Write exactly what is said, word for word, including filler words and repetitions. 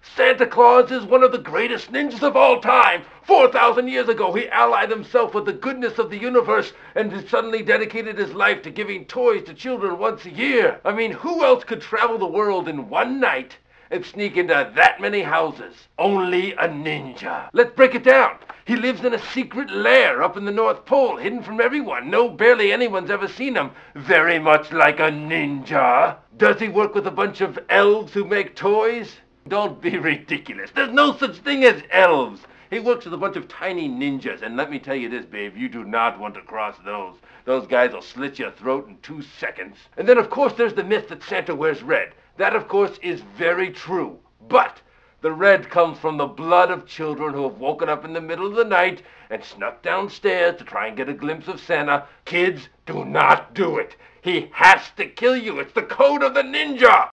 Santa Claus is one of the greatest ninjas of all time. Four thousand years ago, he allied himself with the goodness of the universe and suddenly dedicated his life to giving toys to children once a year. I mean, who else could travel the world in one night and sneak into that many houses? Only a ninja. Let's break it down. He lives in a secret lair up in the North Pole, hidden from everyone. No, barely anyone's ever seen him. Very much like a ninja. Does he work with a bunch of elves who make toys? Don't be ridiculous. There's no such thing as elves. He works with a bunch of tiny ninjas, and let me tell you this, babe, you do not want to cross those. Those guys will slit your throat in two seconds. And then, of course, there's the myth that Santa wears red. That, of course, is very true. But the red comes from the blood of children who have woken up in the middle of the night and snuck downstairs to try and get a glimpse of Santa. Kids, do not do it. He has to kill you. It's the code of the ninja.